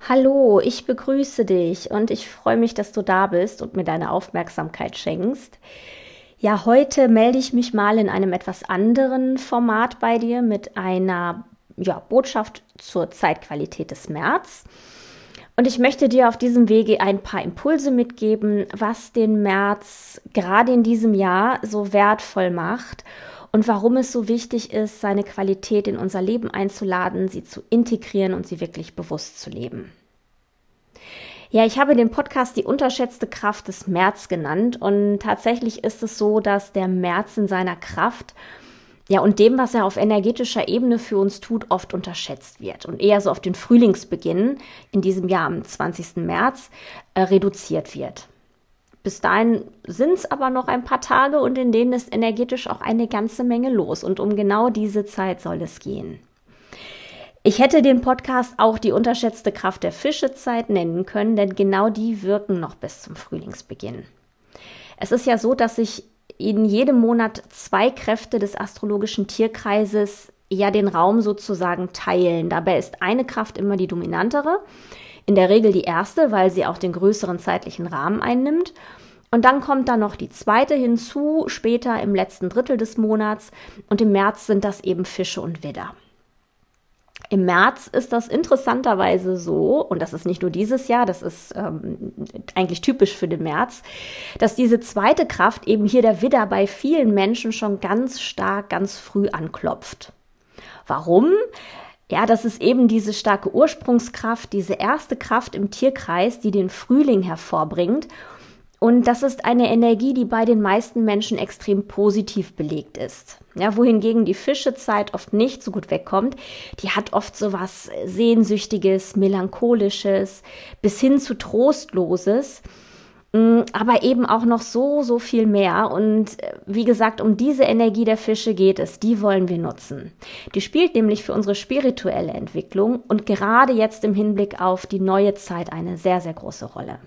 Hallo, ich begrüße dich und ich freue mich, dass du da bist und mir deine Aufmerksamkeit schenkst. Ja, heute melde ich mich mal in einem etwas anderen Format bei dir mit einer Botschaft zur Zeitqualität des März. Und ich möchte dir auf diesem Wege ein paar Impulse mitgeben, was den März gerade in diesem Jahr so wertvoll macht und warum es so wichtig ist, seine Qualität in unser Leben einzuladen, sie zu integrieren und sie wirklich bewusst zu leben. Ja, ich habe den Podcast die unterschätzte Kraft des März genannt und tatsächlich ist es so, dass der März in seiner Kraft und dem, was er auf energetischer Ebene für uns tut, oft unterschätzt wird und eher so auf den Frühlingsbeginn in diesem Jahr am 20. März reduziert wird. Bis dahin sind es aber noch ein paar Tage und in denen ist energetisch auch eine ganze Menge los und um genau diese Zeit soll es gehen. Ich hätte den Podcast auch die unterschätzte Kraft der Fischezeit nennen können, denn genau die wirken noch bis zum Frühlingsbeginn. Es ist ja so, dass sich in jedem Monat zwei Kräfte des astrologischen Tierkreises den Raum sozusagen teilen. Dabei ist eine Kraft immer die dominantere, in der Regel die erste, weil sie auch den größeren zeitlichen Rahmen einnimmt. Und dann kommt da noch die zweite hinzu, später im letzten Drittel des Monats. Und im März sind das eben Fische und Widder. Im März ist das interessanterweise so, und das ist nicht nur dieses Jahr, das ist eigentlich typisch für den März, dass diese zweite Kraft, eben hier der Widder, bei vielen Menschen schon ganz stark, ganz früh anklopft. Warum? Ja, das ist eben diese starke Ursprungskraft, diese erste Kraft im Tierkreis, die den Frühling hervorbringt. Und das ist eine Energie, die bei den meisten Menschen extrem positiv belegt ist. Ja, wohingegen die Fischezeit oft nicht so gut wegkommt. Die hat oft so was Sehnsüchtiges, Melancholisches, bis hin zu Trostloses. Aber eben auch noch so viel mehr. Und wie gesagt, um diese Energie der Fische geht es. Die wollen wir nutzen. Die spielt nämlich für unsere spirituelle Entwicklung und gerade jetzt im Hinblick auf die neue Zeit eine sehr, sehr große Rolle.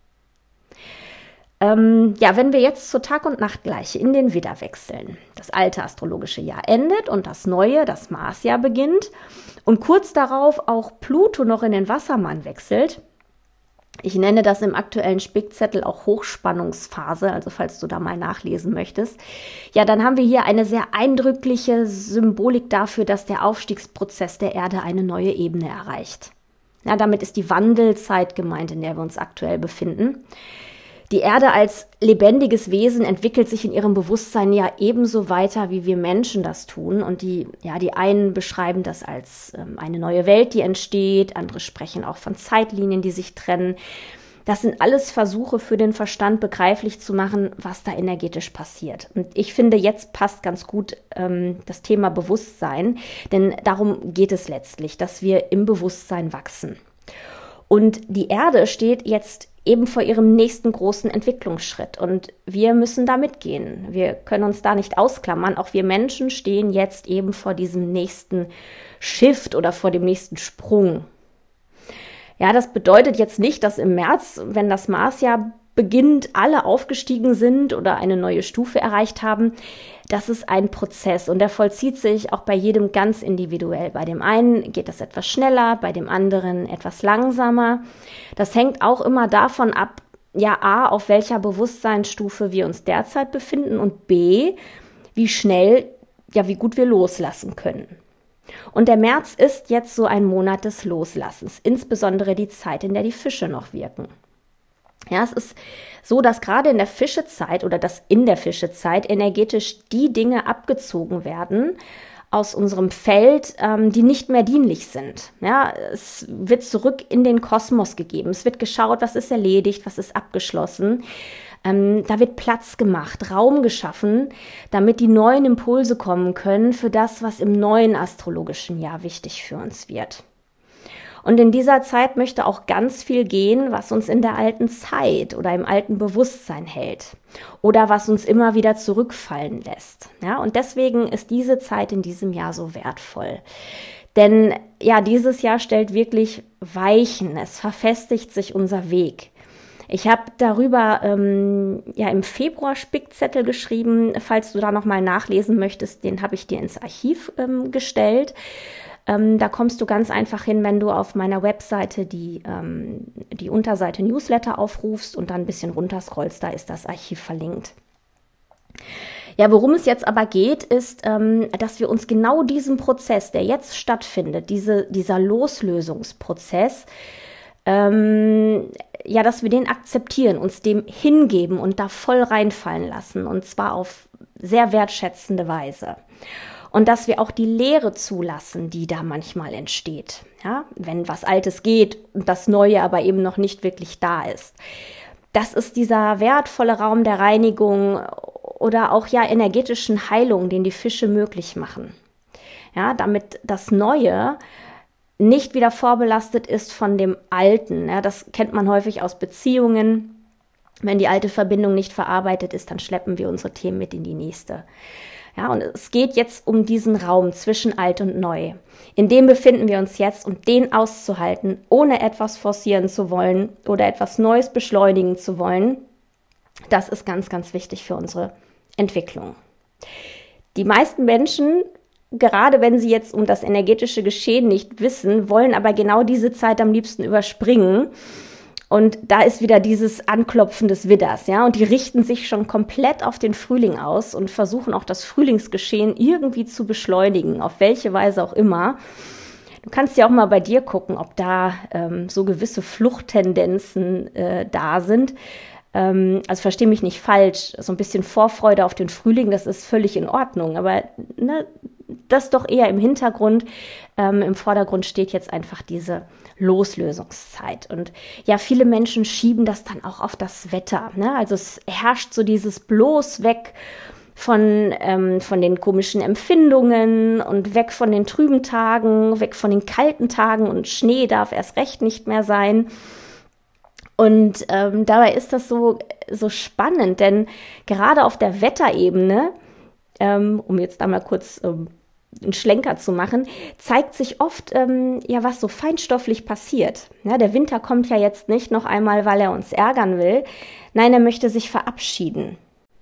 Wenn wir jetzt zur Tag- und Nachtgleiche in den Widder wechseln. Das alte astrologische Jahr endet und das neue, das Marsjahr beginnt. Und kurz darauf auch Pluto noch in den Wassermann wechselt. Ich nenne das im aktuellen Spickzettel auch Hochspannungsphase, also falls du da mal nachlesen möchtest. Ja, dann haben wir hier eine sehr eindrückliche Symbolik dafür, dass der Aufstiegsprozess der Erde eine neue Ebene erreicht. Ja, damit ist die Wandelzeit gemeint, in der wir uns aktuell befinden. Die Erde als lebendiges Wesen entwickelt sich in ihrem Bewusstsein ja ebenso weiter, wie wir Menschen das tun. Und die einen beschreiben das als eine neue Welt, die entsteht. Andere sprechen auch von Zeitlinien, die sich trennen. Das sind alles Versuche für den Verstand begreiflich zu machen, was da energetisch passiert. Und ich finde, jetzt passt ganz gut das Thema Bewusstsein, denn darum geht es letztlich, dass wir im Bewusstsein wachsen. Und die Erde steht jetzt eben vor ihrem nächsten großen Entwicklungsschritt. Und wir müssen da mitgehen. Wir können uns da nicht ausklammern. Auch wir Menschen stehen jetzt eben vor diesem nächsten Shift oder vor dem nächsten Sprung. Ja, das bedeutet jetzt nicht, dass im März, wenn das Marsjahr beginnt, alle aufgestiegen sind oder eine neue Stufe erreicht haben. Das ist ein Prozess und der vollzieht sich auch bei jedem ganz individuell. Bei dem einen geht das etwas schneller, bei dem anderen etwas langsamer. Das hängt auch immer davon ab, A, auf welcher Bewusstseinsstufe wir uns derzeit befinden und B, wie schnell, wie gut wir loslassen können. Und der März ist jetzt so ein Monat des Loslassens, insbesondere die Zeit, in der die Fische noch wirken. Ja, es ist so, dass gerade in der Fischezeit oder dass in der Fischezeit energetisch die Dinge abgezogen werden aus unserem Feld, die nicht mehr dienlich sind. Ja, es wird zurück in den Kosmos gegeben. Es wird geschaut, was ist erledigt, was ist abgeschlossen. Da wird Platz gemacht, Raum geschaffen, damit die neuen Impulse kommen können für das, was im neuen astrologischen Jahr wichtig für uns wird. Und in dieser Zeit möchte auch ganz viel gehen, was uns in der alten Zeit oder im alten Bewusstsein hält oder was uns immer wieder zurückfallen lässt. Ja, und deswegen ist diese Zeit in diesem Jahr so wertvoll. Denn dieses Jahr stellt wirklich Weichen, es verfestigt sich unser Weg. Ich habe darüber im Februar Spickzettel geschrieben, falls du da nochmal nachlesen möchtest, den habe ich dir ins Archiv gestellt. Da kommst du ganz einfach hin, wenn du auf meiner Webseite die Unterseite Newsletter aufrufst und dann ein bisschen runterscrollst, da ist das Archiv verlinkt. Ja, worum es jetzt aber geht, ist, dass wir uns genau diesem Prozess, der jetzt stattfindet, dieser Loslösungsprozess, dass wir den akzeptieren, uns dem hingeben und da voll reinfallen lassen, und zwar auf sehr wertschätzende Weise. Und dass wir auch die Leere zulassen, die da manchmal entsteht, ja, wenn was Altes geht und das Neue aber eben noch nicht wirklich da ist. Das ist dieser wertvolle Raum der Reinigung oder auch ja energetischen Heilung, den die Fische möglich machen. Ja, damit das Neue nicht wieder vorbelastet ist von dem Alten. Ja, das kennt man häufig aus Beziehungen. Wenn die alte Verbindung nicht verarbeitet ist, dann schleppen wir unsere Themen mit in die nächste. Ja, und es geht jetzt um diesen Raum zwischen alt und neu. In dem befinden wir uns jetzt, und den auszuhalten, ohne etwas forcieren zu wollen oder etwas Neues beschleunigen zu wollen, das ist ganz, ganz wichtig für unsere Entwicklung. Die meisten Menschen, gerade wenn sie jetzt um das energetische Geschehen nicht wissen, wollen aber genau diese Zeit am liebsten überspringen. Und da ist wieder dieses Anklopfen des Widders, ja, und die richten sich schon komplett auf den Frühling aus und versuchen auch das Frühlingsgeschehen irgendwie zu beschleunigen, auf welche Weise auch immer. Du kannst ja auch mal bei dir gucken, ob da so gewisse Fluchttendenzen da sind. Also verstehe mich nicht falsch, so ein bisschen Vorfreude auf den Frühling, das ist völlig in Ordnung, aber ne, das doch eher im Hintergrund. Im Vordergrund steht jetzt einfach diese Loslösungszeit. Und ja, viele Menschen schieben das dann auch auf das Wetter, ne? Also es herrscht so dieses bloß weg von den komischen Empfindungen und weg von den trüben Tagen, weg von den kalten Tagen, und Schnee darf erst recht nicht mehr sein. Und dabei ist das so spannend, denn gerade auf der Wetterebene, um jetzt da mal kurz einen Schlenker zu machen, zeigt sich oft, was so feinstofflich passiert. Ja, der Winter kommt ja jetzt nicht noch einmal, weil er uns ärgern will. Nein, er möchte sich verabschieden.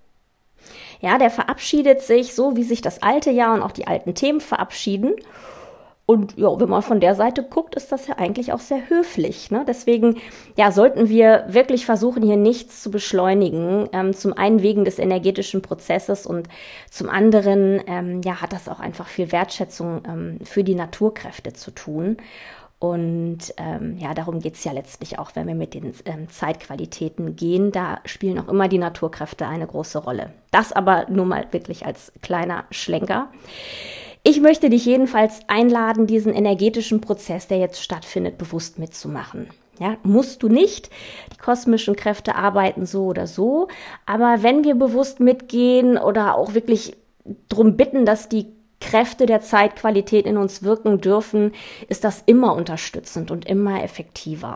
Ja, der verabschiedet sich so, wie sich das alte Jahr und auch die alten Themen verabschieden. Und ja, wenn man von der Seite guckt, ist das ja eigentlich auch sehr höflich, ne? Deswegen ja, sollten wir wirklich versuchen, hier nichts zu beschleunigen. Zum einen wegen des energetischen Prozesses und zum anderen hat das auch einfach viel Wertschätzung für die Naturkräfte zu tun. Und darum geht es ja letztlich auch, wenn wir mit den Zeitqualitäten gehen. Da spielen auch immer die Naturkräfte eine große Rolle. Das aber nur mal wirklich als kleiner Schlenker. Ich möchte dich jedenfalls einladen, diesen energetischen Prozess, der jetzt stattfindet, bewusst mitzumachen. Ja, musst du nicht. Die kosmischen Kräfte arbeiten so oder so. Aber wenn wir bewusst mitgehen oder auch wirklich darum bitten, dass die Kräfte der Zeitqualität in uns wirken dürfen, ist das immer unterstützend und immer effektiver.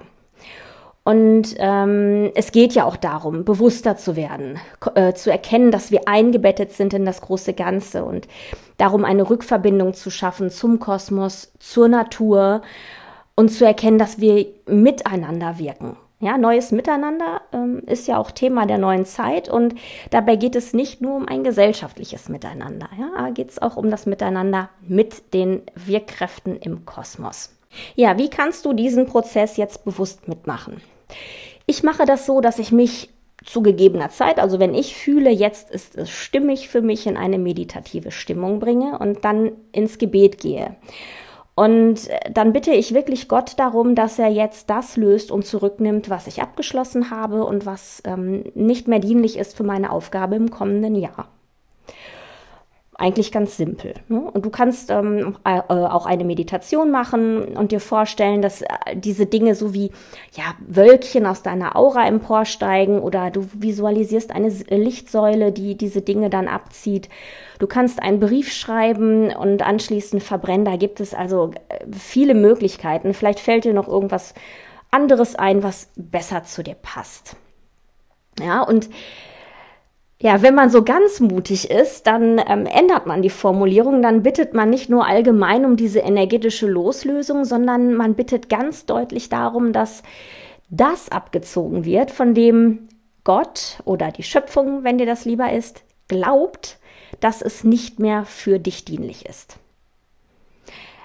Und es geht ja auch darum, bewusster zu werden, zu erkennen, dass wir eingebettet sind in das große Ganze, und darum eine Rückverbindung zu schaffen zum Kosmos, zur Natur, und zu erkennen, dass wir miteinander wirken. Ja, neues Miteinander ist ja auch Thema der neuen Zeit, und dabei geht es nicht nur um ein gesellschaftliches Miteinander. Ja, geht es auch um das Miteinander mit den Wirkkräften im Kosmos. Ja, wie kannst du diesen Prozess jetzt bewusst mitmachen? Ich mache das so, dass ich mich zu gegebener Zeit, also wenn ich fühle, jetzt ist es stimmig für mich, in eine meditative Stimmung bringe und dann ins Gebet gehe. Und dann bitte ich wirklich Gott darum, dass er jetzt das löst und zurücknimmt, was ich abgeschlossen habe und was nicht mehr dienlich ist für meine Aufgabe im kommenden Jahr. Eigentlich ganz simpel, ne? Und du kannst auch eine Meditation machen und dir vorstellen, dass diese Dinge so wie Wölkchen aus deiner Aura emporsteigen, oder du visualisierst eine Lichtsäule, die diese Dinge dann abzieht. Du kannst einen Brief schreiben und anschließend verbrennen. Da gibt es also viele Möglichkeiten. Vielleicht fällt dir noch irgendwas anderes ein, was besser zu dir passt. Ja, und ja, wenn man so ganz mutig ist, dann ändert man die Formulierung, dann bittet man nicht nur allgemein um diese energetische Loslösung, sondern man bittet ganz deutlich darum, dass das abgezogen wird, von dem Gott oder die Schöpfung, wenn dir das lieber ist, glaubt, dass es nicht mehr für dich dienlich ist.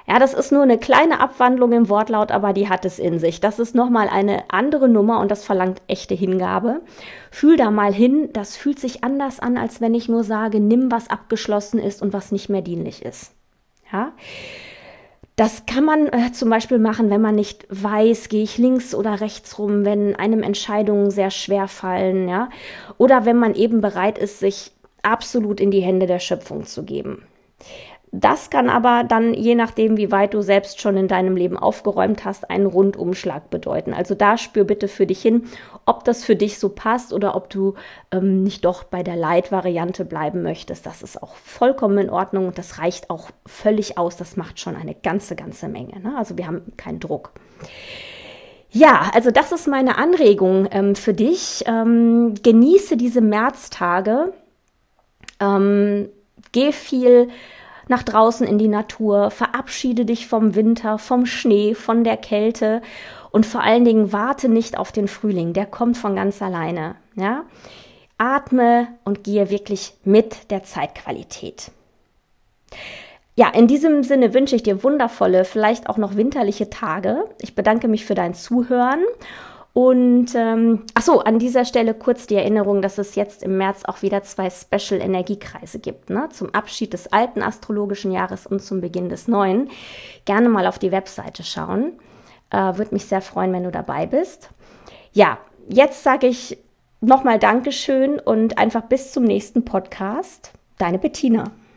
Ja, das ist nur eine kleine Abwandlung im Wortlaut, aber die hat es in sich. Das ist nochmal eine andere Nummer und das verlangt echte Hingabe. Fühl da mal hin, das fühlt sich anders an, als wenn ich nur sage, nimm, was abgeschlossen ist und was nicht mehr dienlich ist. Ja, das kann man zum Beispiel machen, wenn man nicht weiß, gehe ich links oder rechts rum, wenn einem Entscheidungen sehr schwer fallen, ja, oder wenn man eben bereit ist, sich absolut in die Hände der Schöpfung zu geben. Das kann aber dann, je nachdem, wie weit du selbst schon in deinem Leben aufgeräumt hast, einen Rundumschlag bedeuten. Also da spür bitte für dich hin, ob das für dich so passt oder ob du nicht doch bei der Light-Variante bleiben möchtest. Das ist auch vollkommen in Ordnung und das reicht auch völlig aus. Das macht schon eine ganze Menge, ne? Also wir haben keinen Druck. Ja, also das ist meine Anregung für dich. Genieße diese Märztage. Geh viel nach draußen in die Natur, verabschiede dich vom Winter, vom Schnee, von der Kälte und vor allen Dingen warte nicht auf den Frühling, der kommt von ganz alleine. Ja? Atme und gehe wirklich mit der Zeitqualität. Ja, in diesem Sinne wünsche ich dir wundervolle, vielleicht auch noch winterliche Tage. Ich bedanke mich für dein Zuhören. Und an dieser Stelle kurz die Erinnerung, dass es jetzt im März auch wieder 2 Special-Energiekreise gibt, ne? Zum Abschied des alten astrologischen Jahres und zum Beginn des neuen. Gerne mal auf die Webseite schauen. Würde mich sehr freuen, wenn du dabei bist. Ja, jetzt sage ich nochmal Dankeschön und einfach bis zum nächsten Podcast. Deine Bettina.